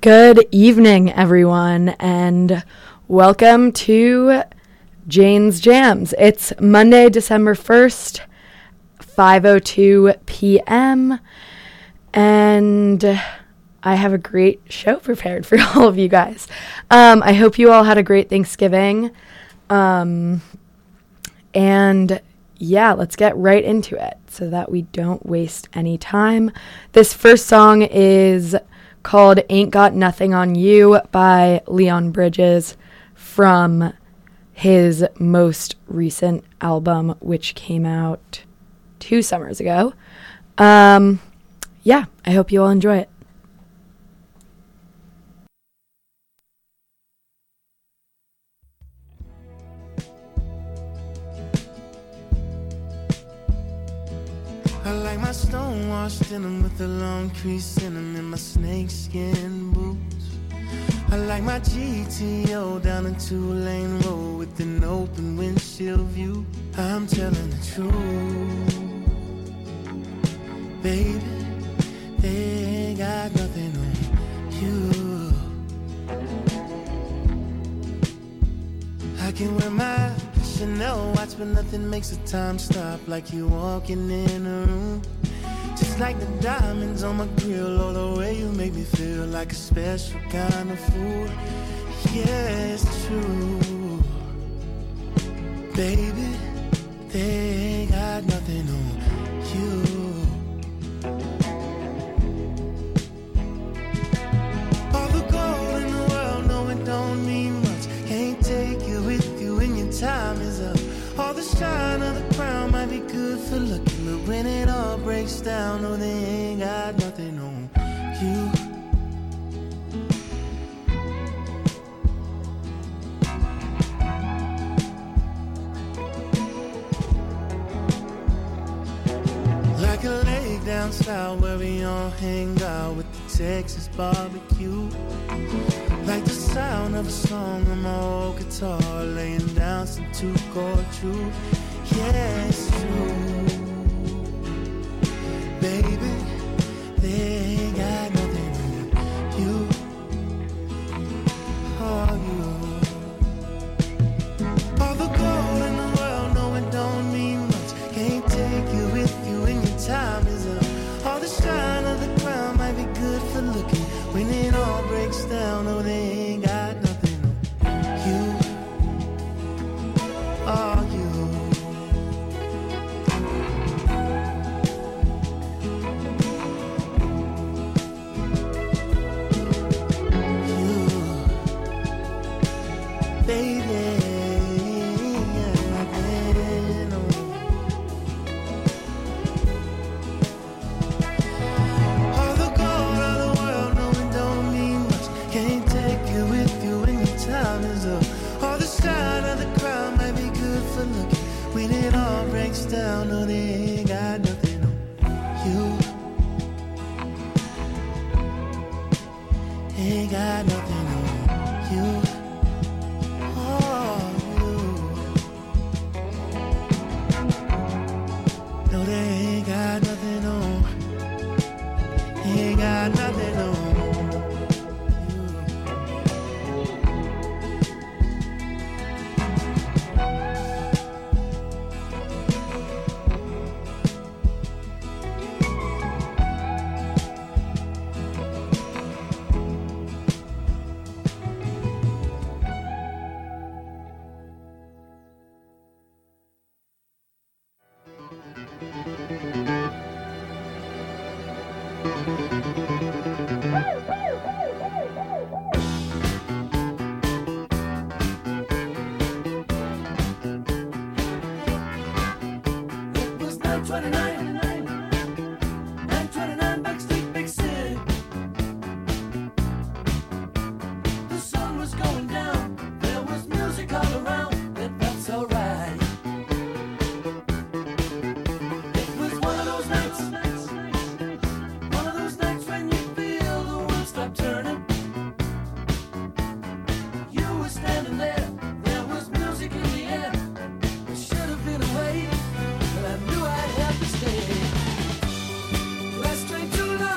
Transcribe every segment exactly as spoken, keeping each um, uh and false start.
Good evening, everyone, and welcome to Jane's Jams. It's Monday, December first, five oh two p.m., and I have a great show prepared for all of you guys. Um, I hope you all had a great Thanksgiving, um, and yeah, let's get right into it so that we don't waste any time. This first song is called Ain't Got Nothing on You by Leon Bridges from his most recent album, which came out two summers ago. Um, yeah, I hope you all enjoy it. I like my stone-washed denim with a long crease in them in my snakeskin boots. I like my G T O down a two-lane road with an open windshield view. I'm telling the truth, baby, they ain't got nothing on you. I can wear my Chanel watch, but nothing makes the time stop like you walking in a room. Just like the diamonds on my grill, or the way you make me feel like a special kind of fool. Yeah, it's true, baby, they ain't got nothing on you. All the gold in the world, no, it don't mean much. Can't take it with you when your time is up. All the shine of the crown might be good for looking, but when it all breaks down, no, they ain't got nothing on you. Like a lake down south where we all hang out with the Texas barbecue. Like the sound of a song on my old guitar, laying down some two-chord truth. Yeah, it's true, baby, they ain't got nothing on you. Oh, you. All the gold in the world, no, it don't mean much. Can't take you with you when your time is up. All the shine of the crown might be good for looking. When it all breaks down, oh, they ain't got nothing on you. Oh, you. You. Baby. Down, no, they ain't got nothing on you. Ain't got nothing on you. Oh, you. No, they ain't got nothing on. Ain't got nothing on. Last train too long.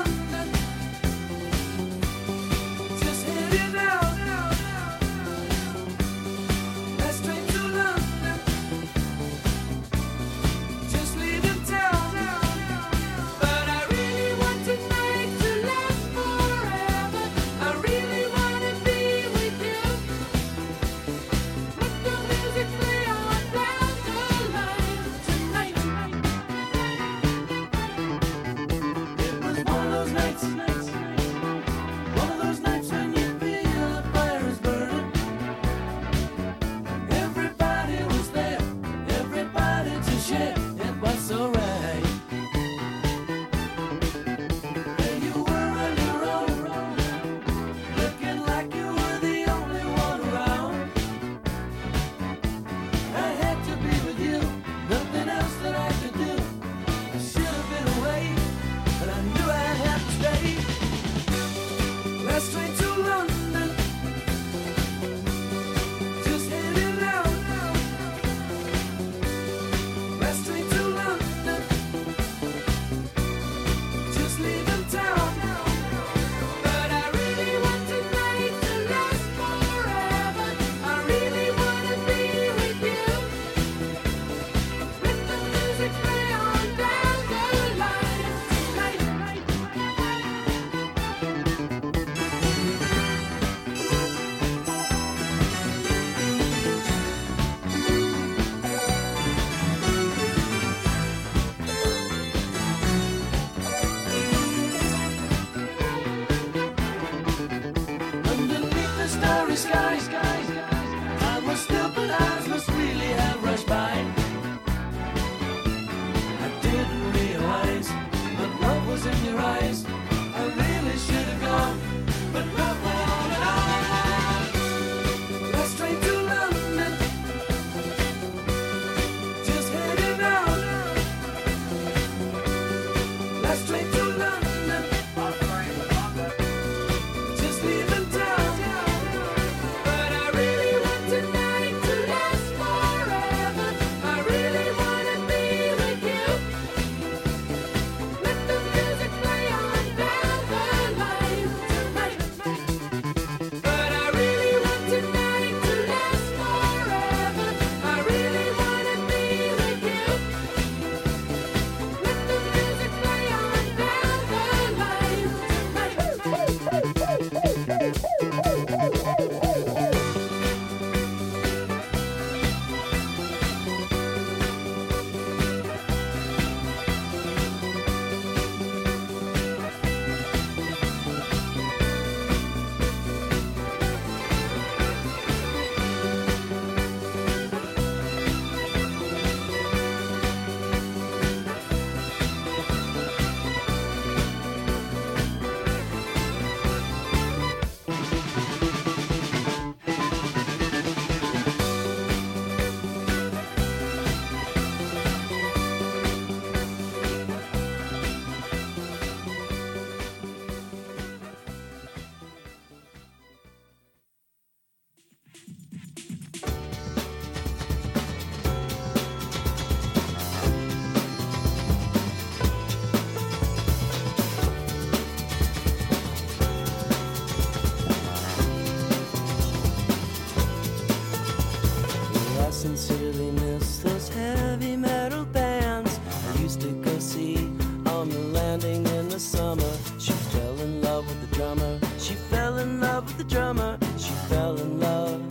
sincerely miss those heavy metal bands I used to go see on the landing in the summer. She fell in love with the drummer. She fell in love with the drummer. She fell in love.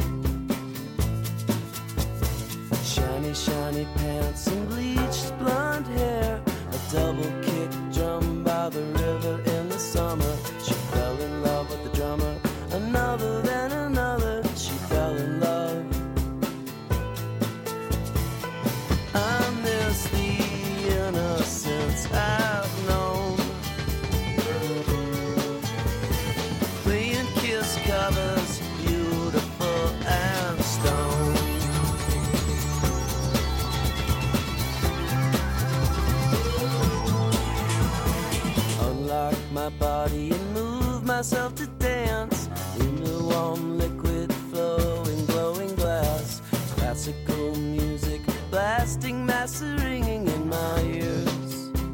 Shiny, shiny pants and bleached blonde hair, a double kick drum by the river in the summer. She fell in love with the drummer. Another then another, she fell in love. I miss the innocence I've known, playing Kiss covers, beautiful and stone. Unlock my body and move myself to dance in the warm liquid flowing glowing glass. Classical music blasting, master ringing in my ears.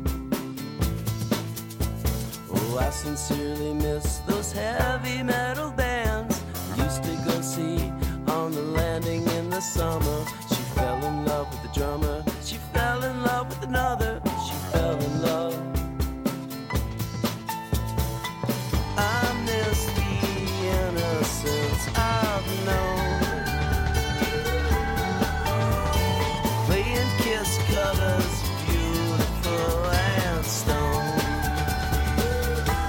Oh, I sincerely miss those heavy metal bands I used to go see on the landing in the summer. She fell in love with the drummer. She fell in love with another. She fell in love. I miss the innocence I've known, playing Kiss covers, beautiful and stone.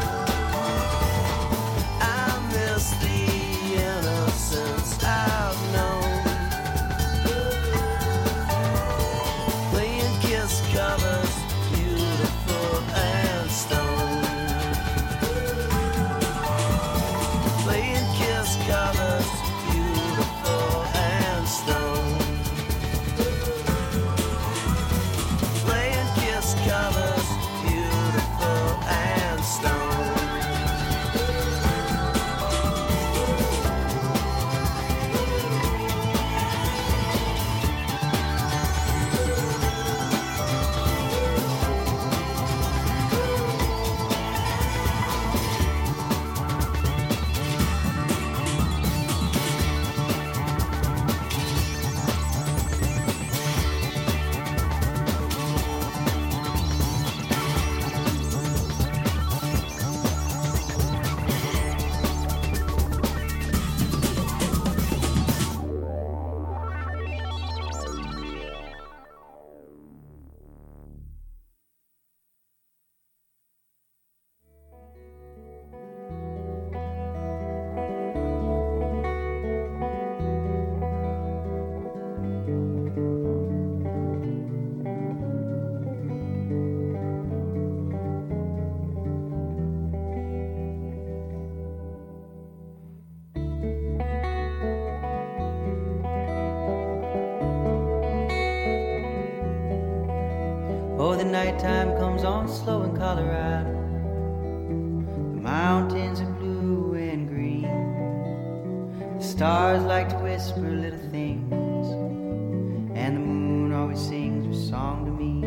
nighttime comes on slow in Colorado. The mountains are blue and green. The stars like to whisper little things, and the moon always sings her song to me,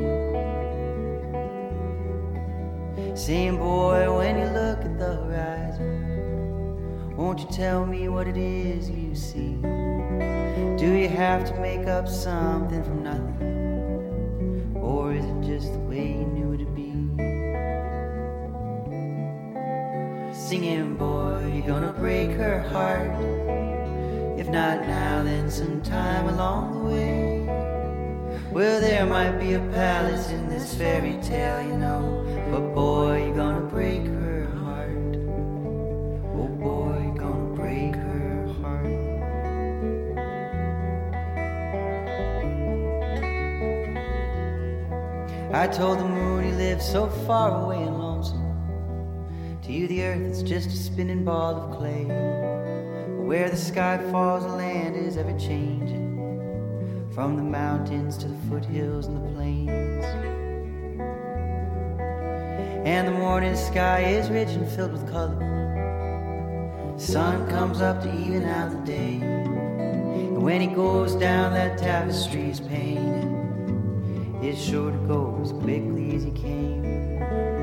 saying, boy, when you look at the horizon, won't you tell me what it is you see? Do you have to make up something from nothing, or is it just the way you knew it to be? Singing, boy, you're gonna break her heart. If not now, then sometime along the way. Well, there might be a palace in this fairy tale, you know, but boy, you're gonna break her heart. Oh boy, you're gonna break her heart. I told the moon he lived so far away and lonesome. To you the earth is just a spinning ball of clay. Where the sky falls, the land is ever changing, from the mountains to the foothills and the plains. And the morning sky is rich and filled with color. The sun comes up to even out the day, and when he goes down, that tapestry is painted. It's sure to go as quickly as he came.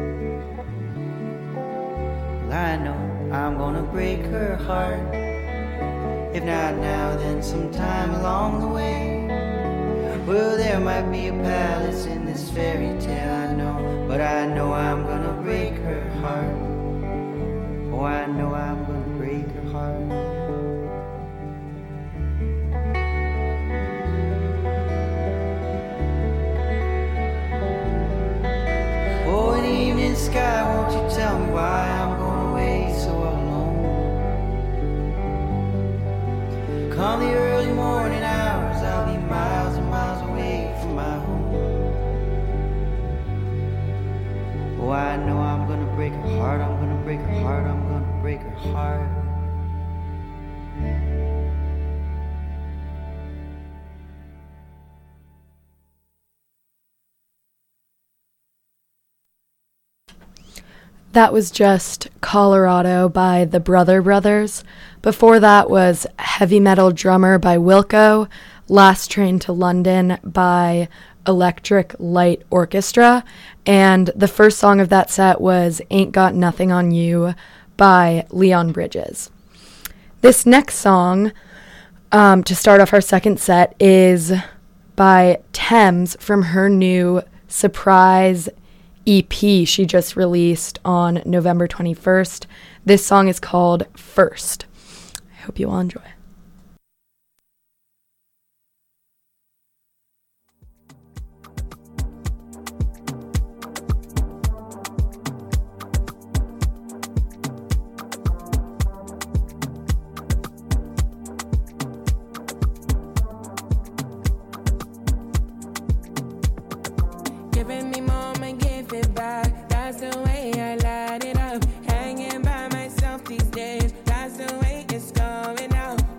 Well, I know I'm gonna break her heart. If not now, then sometime along the way. Well, there might be a palace in this fairy tale, I know, but I know I'm gonna break her heart. Oh, I know I'm gonna break her heart. Oh, in the evening sky, won't you tell me why I'm going away so alone? Come the early morning hours, I'll be miles and miles away from my home. Oh, I know I'm gonna break her heart, I'm gonna break her heart, I'm gonna break her heart. That was just Colorado by the Brother Brothers. Before that was Heavy Metal Drummer by Wilco, Last Train to London by Electric Light Orchestra, and the first song of that set was Ain't Got Nothing on You by Leon Bridges. This next song, um, to start off our second set, is by Thames from her new Surprise E P she just released on November twenty-first. This song is called First. I hope you all enjoy. Giving me moment, give it back. That's the way I light it up. Hanging by myself these days. That's the way it's going out.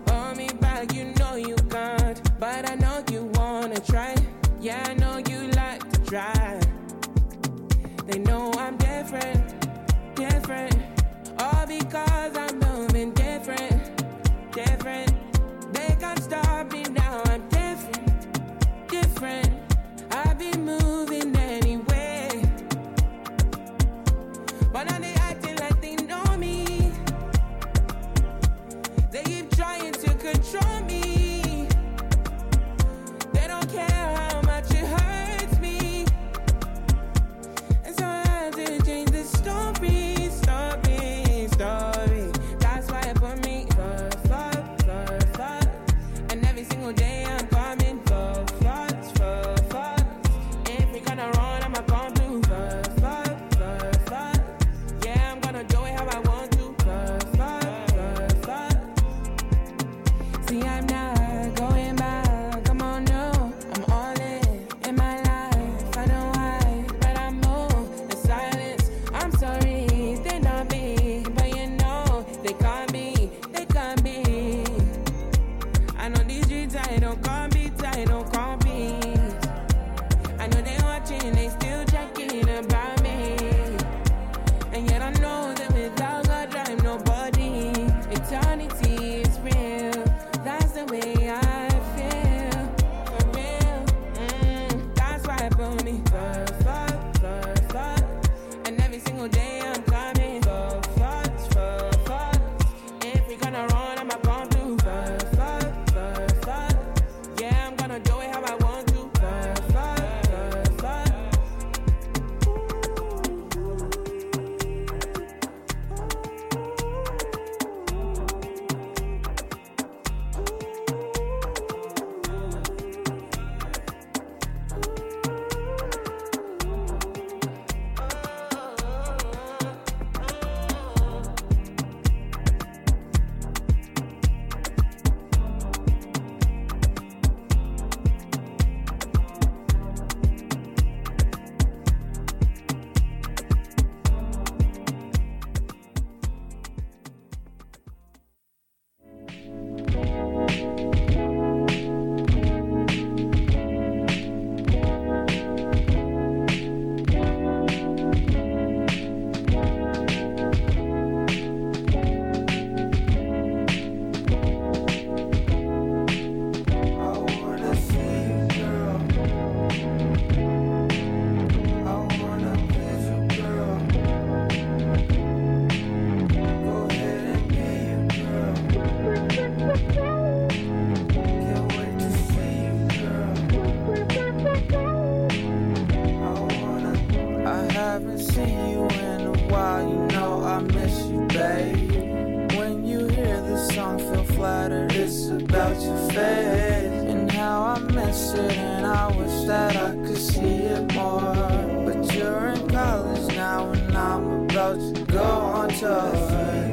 face and how I miss it, and I wish that I could see it more. But you're in college now, and I'm about to go on tour.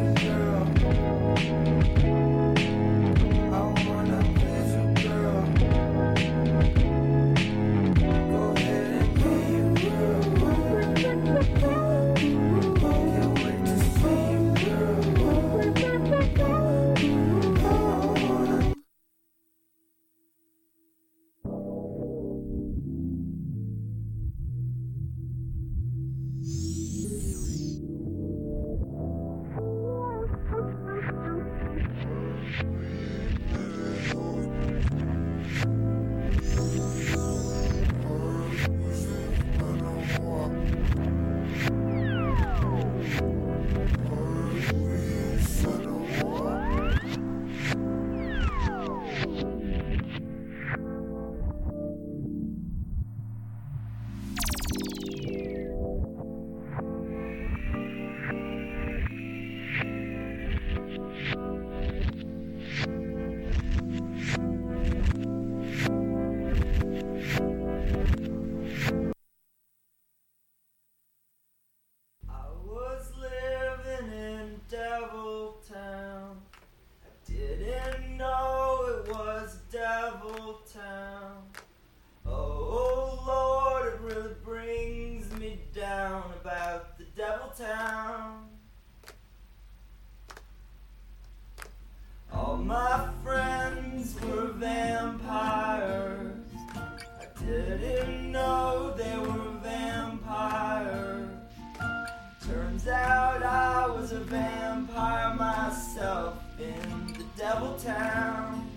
All my friends were vampires. I didn't know they were vampires. Turns out I was a vampire myself in the Devil Town.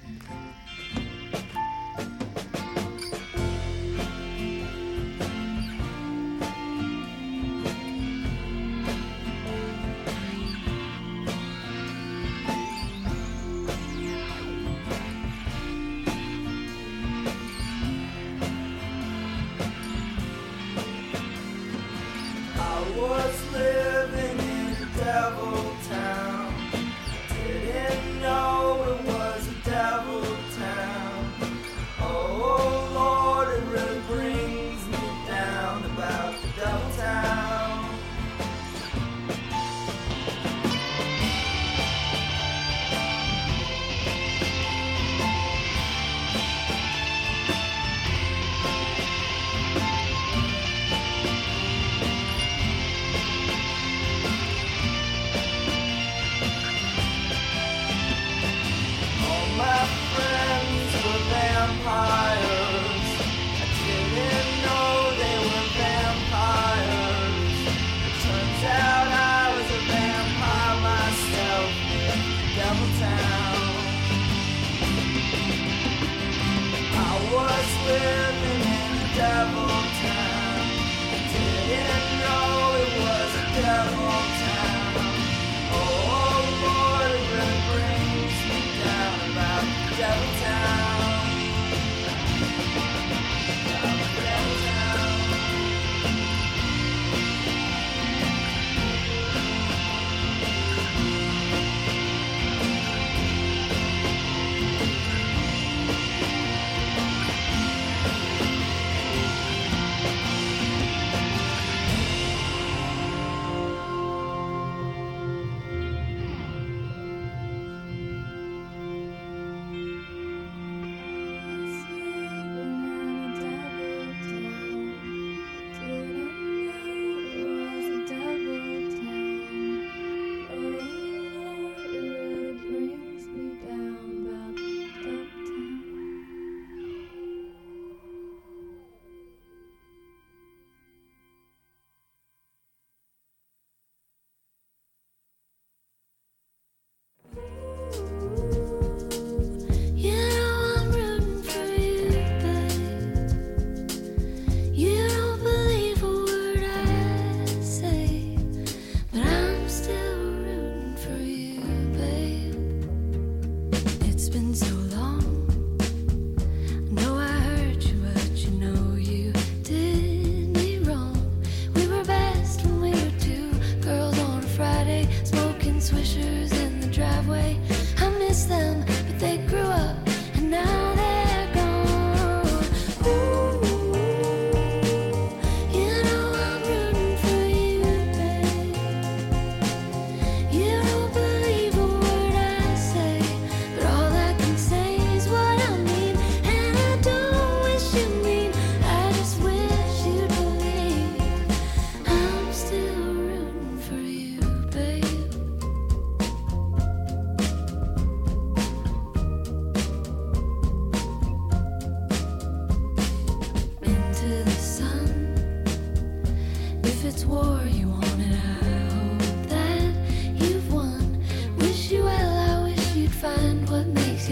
Was living in the Devil Town. Didn't know it was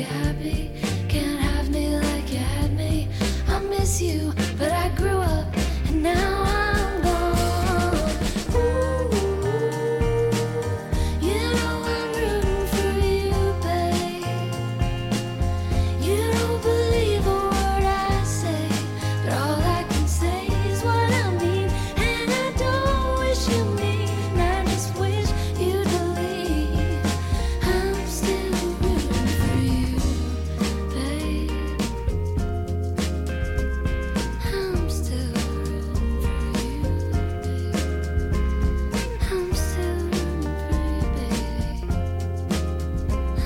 you happy. Can't have me like you had me. I miss you, but I grew up and now I'm gone. Ooh, you know I'm rooting for you, babe. You don't believe a word I say, but all I can say is what I mean. And I don't wish you mean, I just wish you'd believe I'm still rooting for you, babe. I'm still rooting for you, babe. I'm still rooting for you, babe.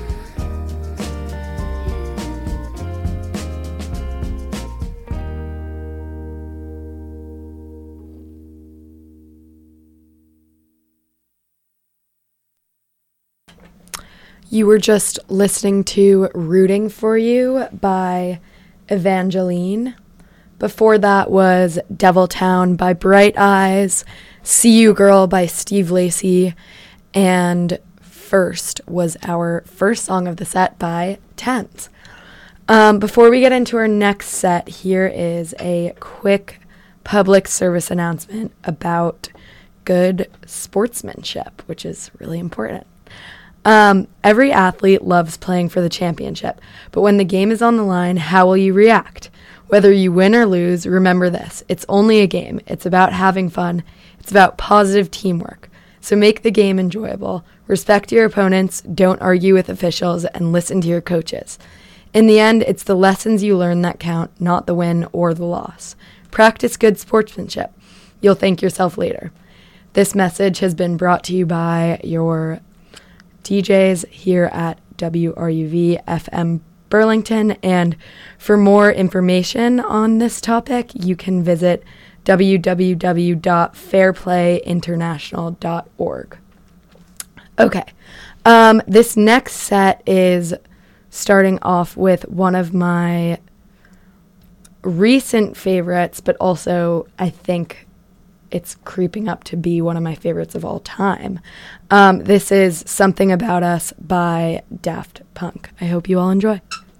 You were just listening to Rooting for You by Evangeline. Before that was Devil Town by Bright Eyes, See You Girl by Steve Lacy, and First was our first song of the set by Thames. Um, before we get into our next set, here is a quick public service announcement about good sportsmanship, which is really important. Um, every athlete loves playing for the championship, but when the game is on the line, how will you react? Whether you win or lose, remember this. It's only a game. It's about having fun. It's about positive teamwork. So make the game enjoyable. Respect your opponents, don't argue with officials, and listen to your coaches. In the end, it's the lessons you learn that count, not the win or the loss. Practice good sportsmanship. You'll thank yourself later. This message has been brought to you by your D Js here at W R U V F M Burlington, and for more information on this topic, you can visit w w w dot fair play international dot org. Okay, um, this next set is starting off with one of my recent favorites, but also I think it's creeping up to be one of my favorites of all time. Um, this is Something About Us by Daft Punk. I hope you all enjoy.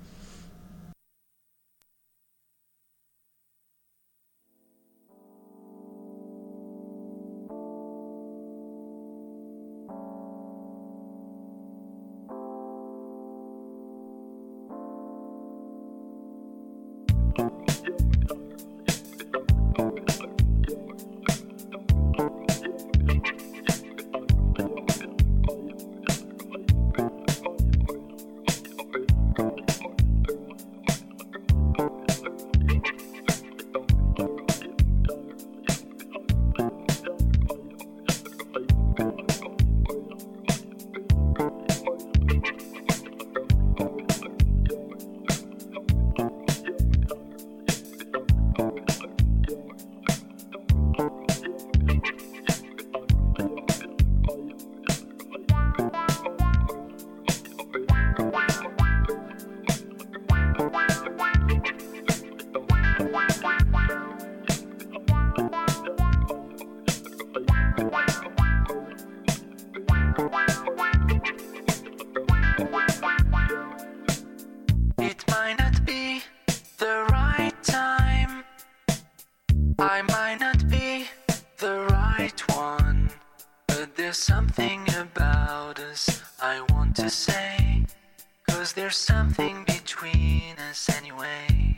It might not be the right time, I might not be the right one, but there's something about us I want to say, 'cause there's something between us anyway.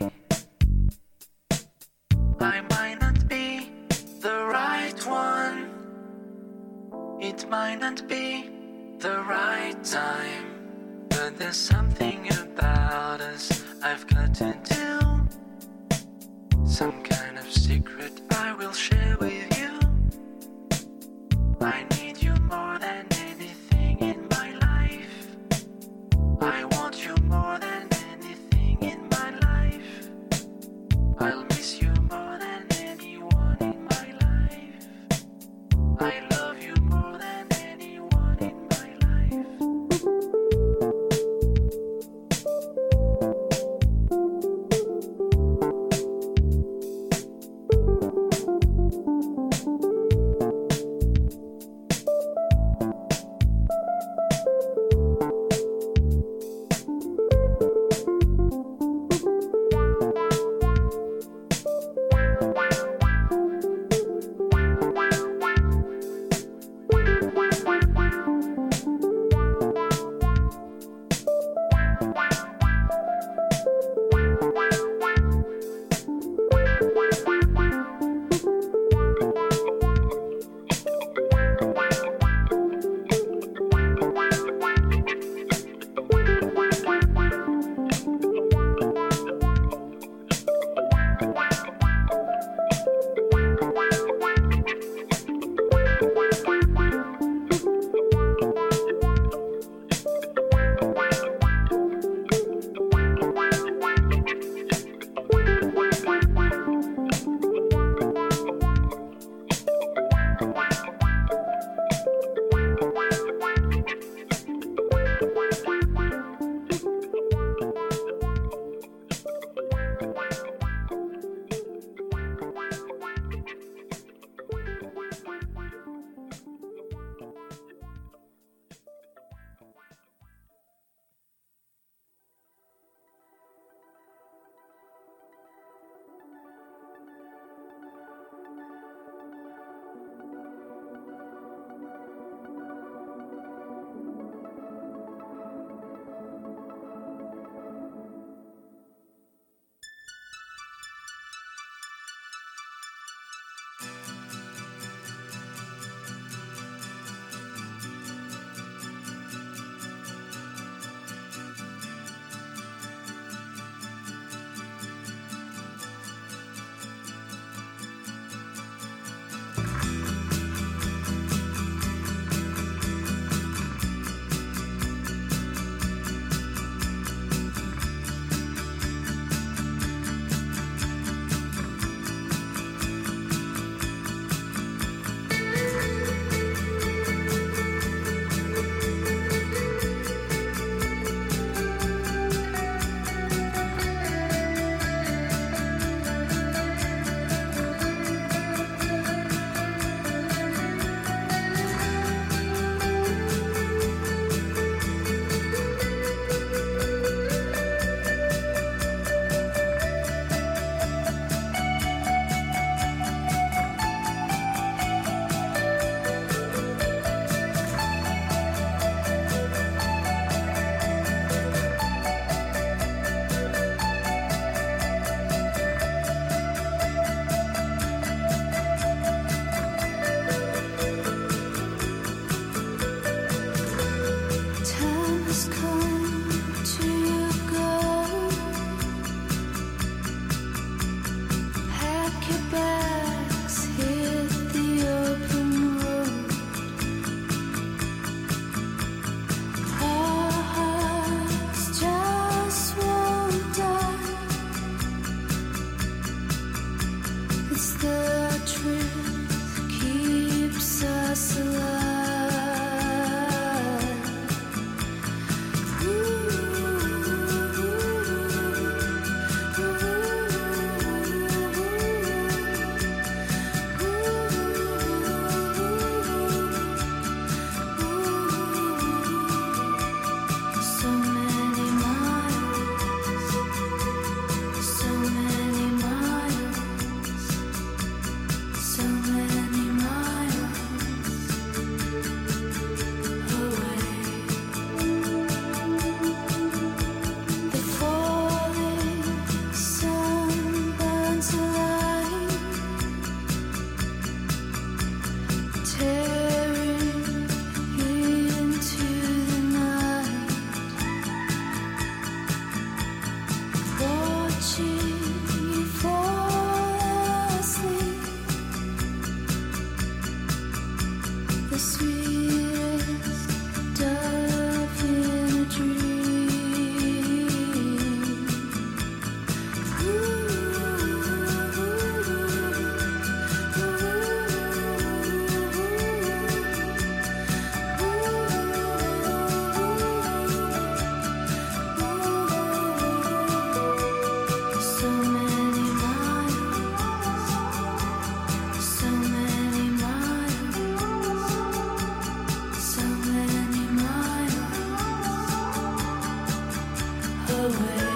I might not be the right one, it might not be the right time, but there's something about us I've got to do. Some kind of secret I will share with you. I need you more than anything in my life. I want you more than anything in my life. I'll miss you more than anyone in my life. I love you more than anyone in my life. the sweetest dove in a dream. So many miles, so many miles, so many miles away.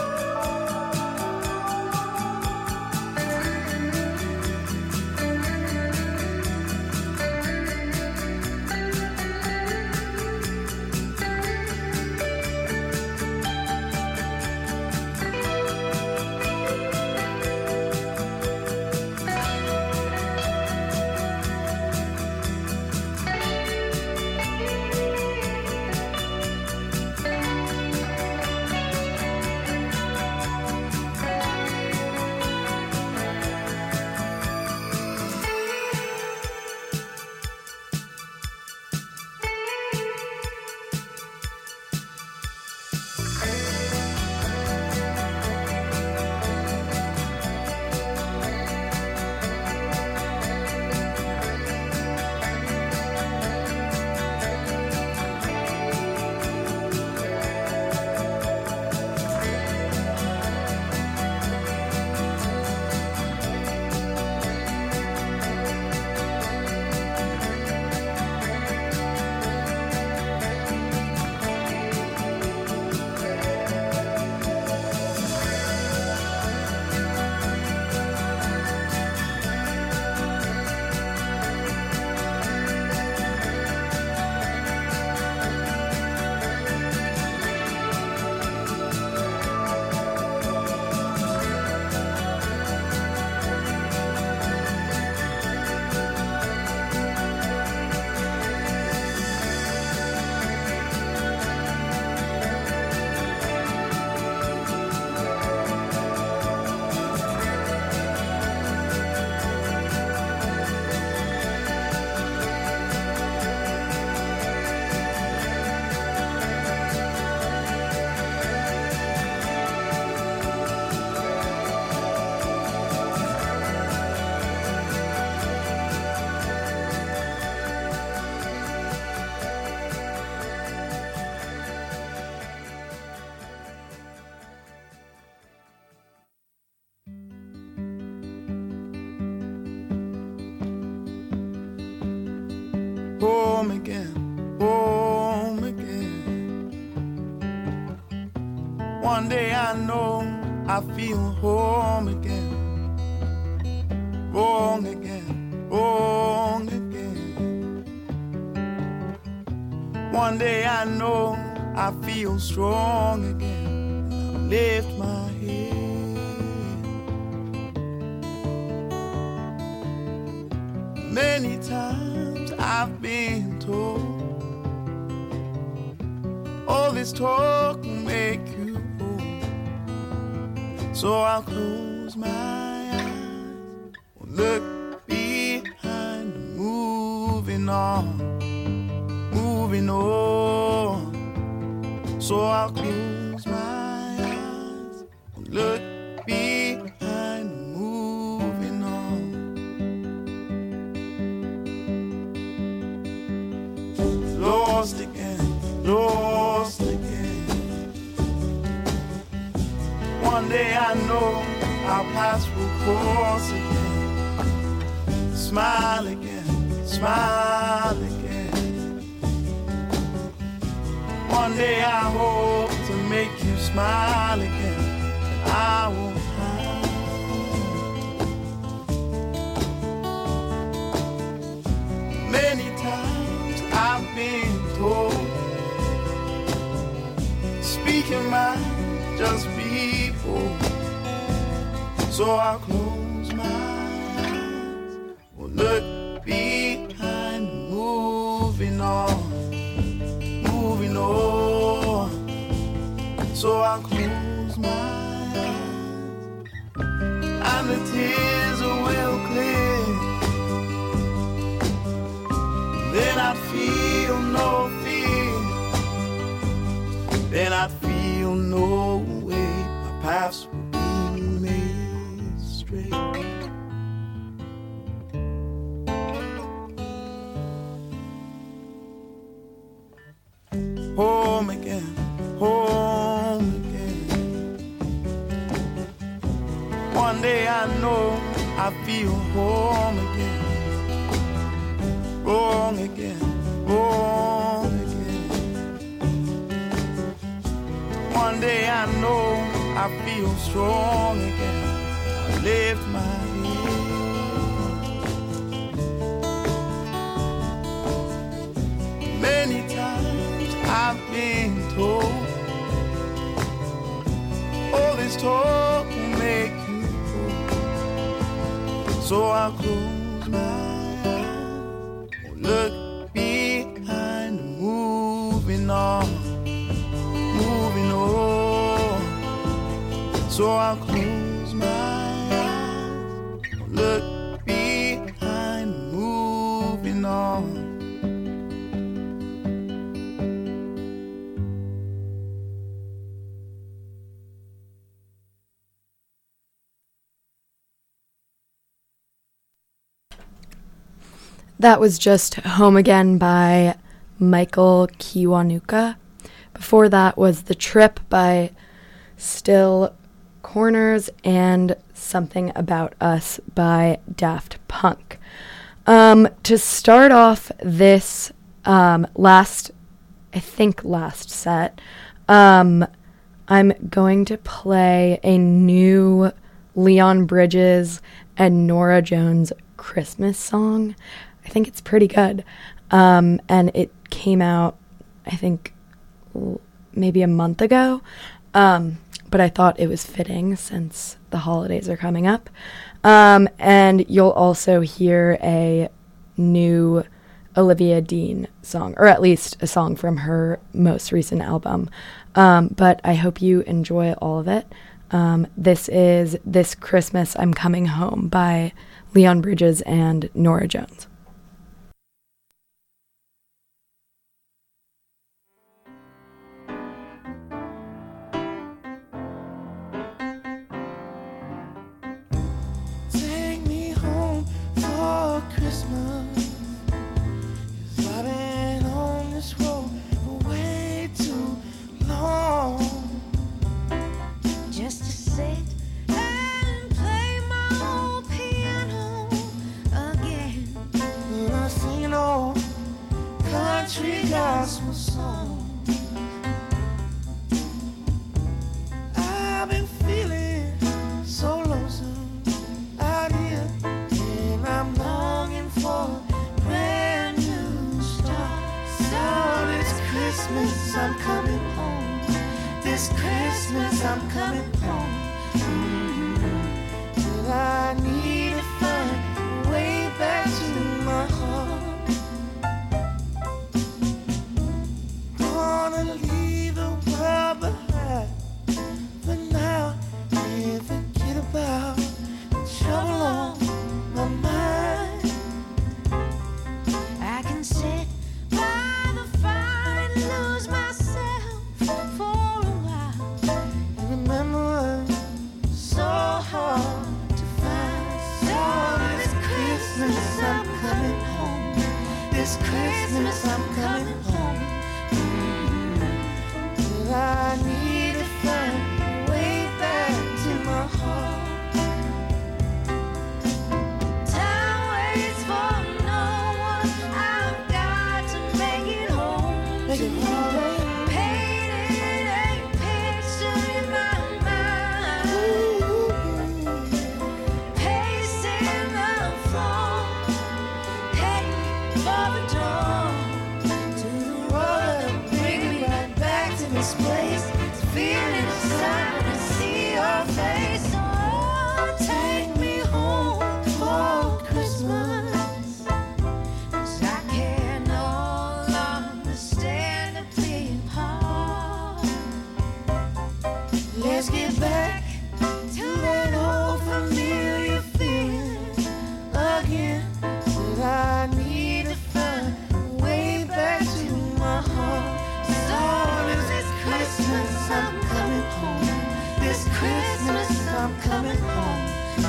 Home again, home again. One day I know I feel home again. Wrong again, wrong again. One day I know I feel strong again. I lift my head. Many times I've been told all this talk will make you old. So I'll close my eyes, look behind, moving on, moving on. So I'll close my eyes, look behind, moving on. Lost again, lost again. One day I know our paths will cross again. Smile again, smile again. One day I hope to make you smile again. I won't hide. Many times I've been told, speaking mind, just be bold. So I'll close my eyes, will look behind, moving on, moving on. So I'll close my eyes, and the tears will clear. then I'd feel no fear. Then I'd feel no way. My paths would be made straight. Home again, home again. One day I know I feel home again. Wrong again, wrong again. One day I know I feel strong again. I lift my head. Many times I've been told, all this talk will make you old. So I'll close my eyes, look behind, moving on, moving on. So I'll close my eyes, look behind, moving on. That was just Home Again by Michael Kiwanuka. Before that was The Trip by Still Corners and Something About Us by Daft Punk. Um, to start off this um, last, I think last set, um, I'm going to play a new Leon Bridges and Norah Jones Christmas song. I think it's pretty good. Um, and it came out, I think, l- maybe a month ago. Um, but I thought it was fitting since the holidays are coming up. Um, and you'll also hear a new Olivia Dean song, or at least a song from her most recent album. Um, but I hope you enjoy all of it. Um, this is This Christmas I'm Coming Home by Leon Bridges and Norah Jones. Take me home for Christmas, 'cause I've been on this road for way too long. Just to sit and play my old piano again. And I sing an old country gospel song. I've been feeling so lonesome out here, and I'm longing for a brand new start. So this Christmas I'm coming home. This Christmas I'm coming home. Mm-hmm. And I need to find a way back to my heart. Gonna leave the world behind for now and forget about the trouble on my mind. I can sit by the fire and lose myself for a while. And remember what's so hard to find. So this Christmas I'm coming home. This Christmas I'm coming home. And I need to find a way back to my heart. Time waits for no one. I've got to make it home. Make it home. Painted a picture in my mind. Pacing the floor, heading for the door. To the road that bring me right back to this place. It's feeling inside to see your face. Oh, take me home for Christmas. 'Cause I can no longer stand to be apart. Let's get back to that old familiar feeling again. But I need to find a way Christmas I'm coming home. This Christmas I'm coming home.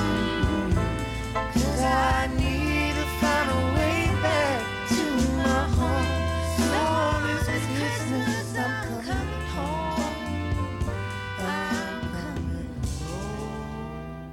Cause I need to find a way back to my home. So this Christmas I'm coming home. I'm coming home.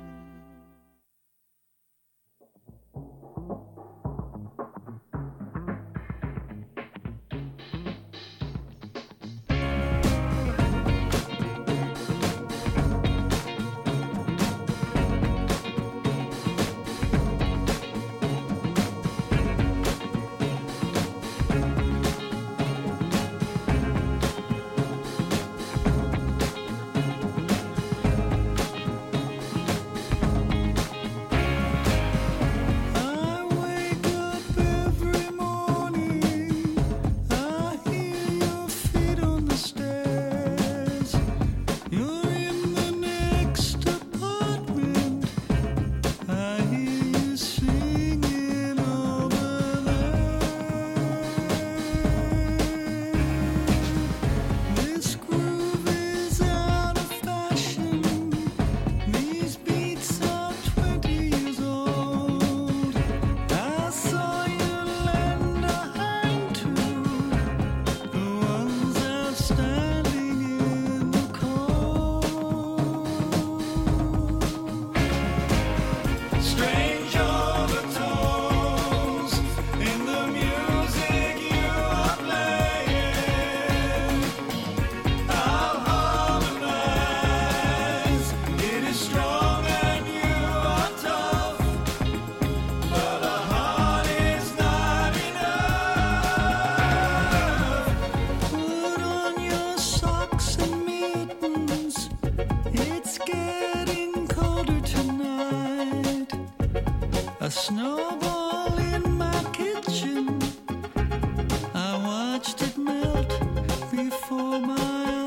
A snowball in my kitchen, I watched it melt before my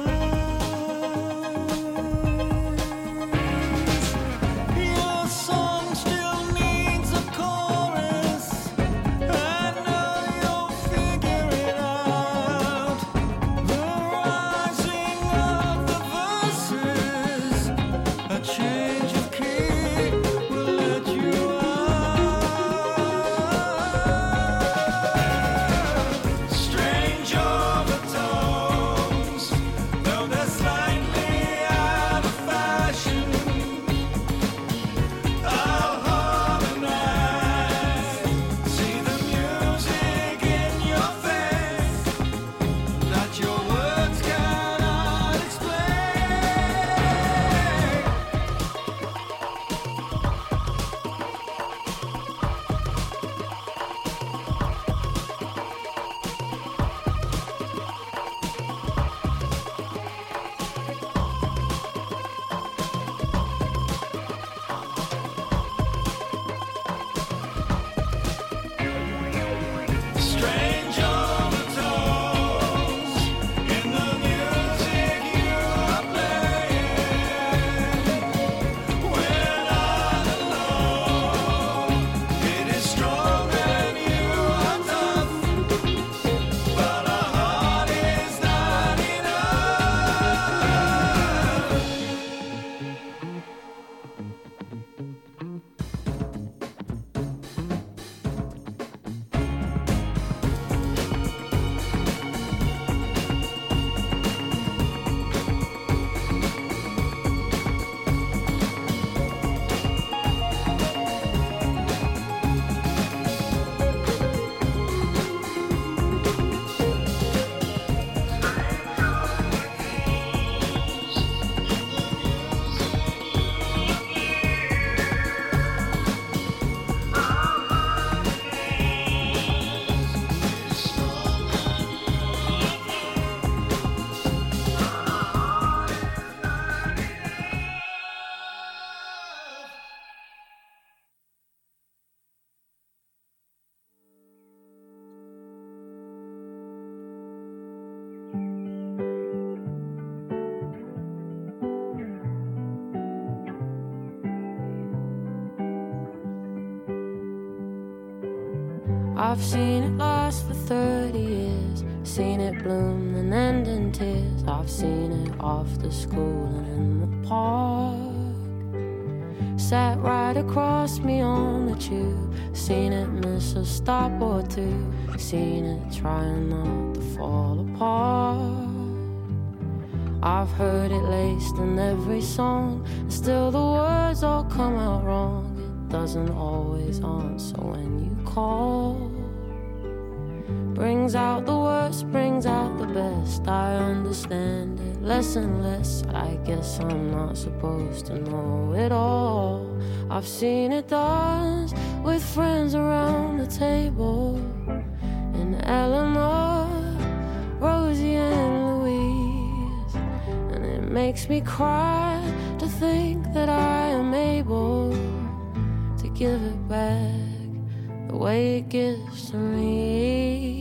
eyes. Your song still needs a chorus, I know you'll figure it out. The rising of the verses, a change of key will let you out. I've seen it last for thirty years, seen it bloom and end in tears. I've I've seen it after school and in the park. Sat right across me on the tube. Seen it miss a stop or two. Seen it trying not to fall apart. I've heard it laced in every song, and still the words all come out wrong. It doesn't always answer when you call. Brings out the worst, brings out the best. I understand it less and less. I guess I'm not supposed to know it all. I've seen it dance with friends around the table, and Eleanor, Rosie and Louise. And it makes me cry to think that I am able to give it back the way it gives to me.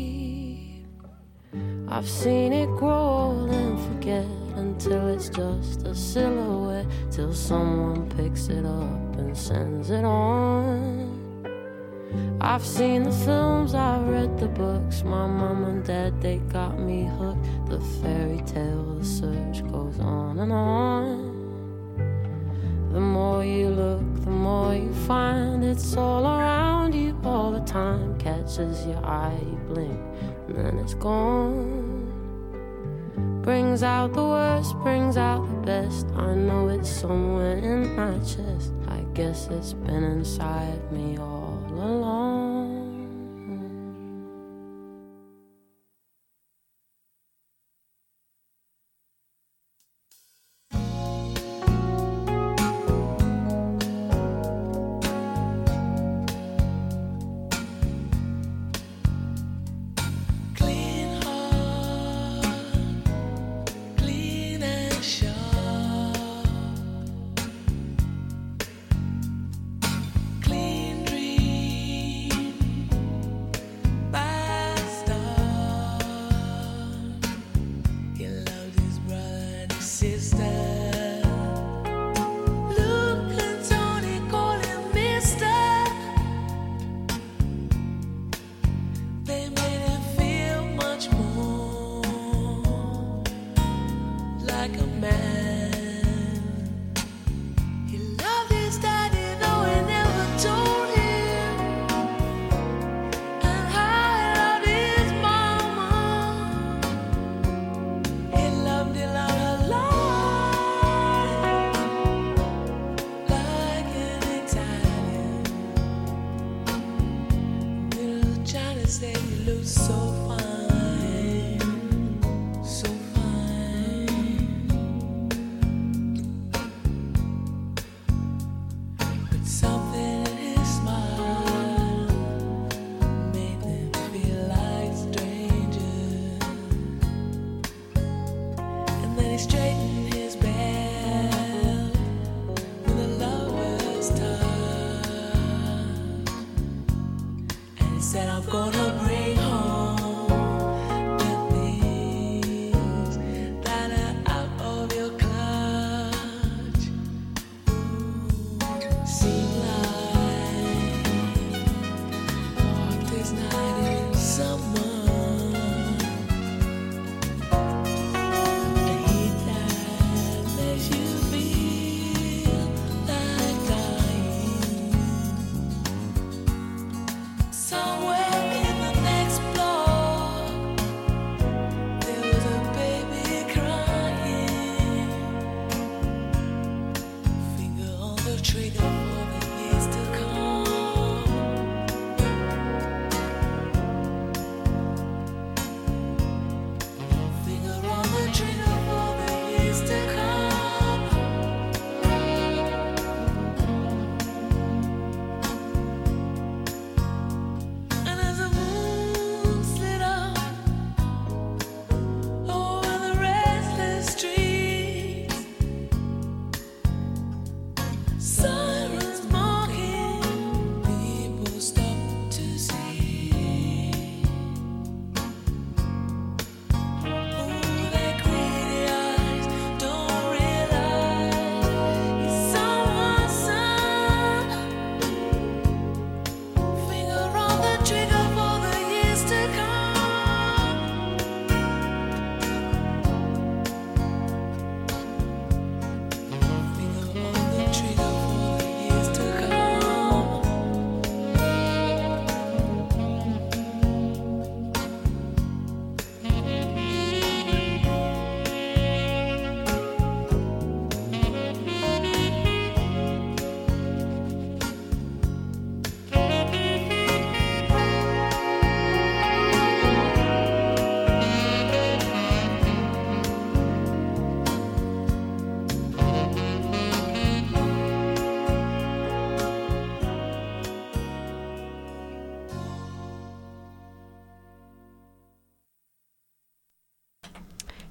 I've seen it grow and forget until it's just a silhouette, till someone picks it up and sends it on. I've seen the films, I've read the books. My mom and dad, they got me hooked. The fairy tale, the search goes on and on. The more you look, the more you find. It's all around you all the time. Catches your eye, you blink, and then it's gone. Brings out the worst, brings out the best. I know it's somewhere in my chest. I guess it's been inside me all along. Clean dreams.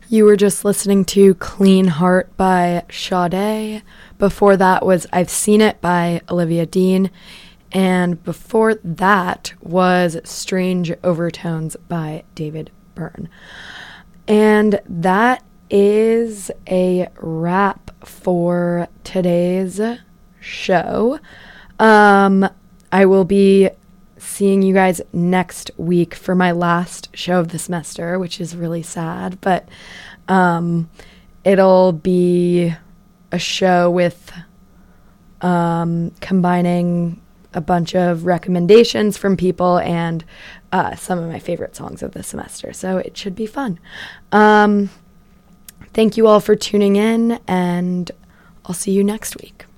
You were just listening to Clean Heart by Sade. Before that was I've Seen It by Olivia Dean. And before that was Strange Overtones by David Byrne. And that is a wrap for today's show. Um, I will be seeing you guys next week for my last show of the semester, which is really sad, but um, it'll be a show with um, combining a bunch of recommendations from people and uh, some of my favorite songs of the semester, so it should be fun. Um, thank you all for tuning in, and I'll see you next week.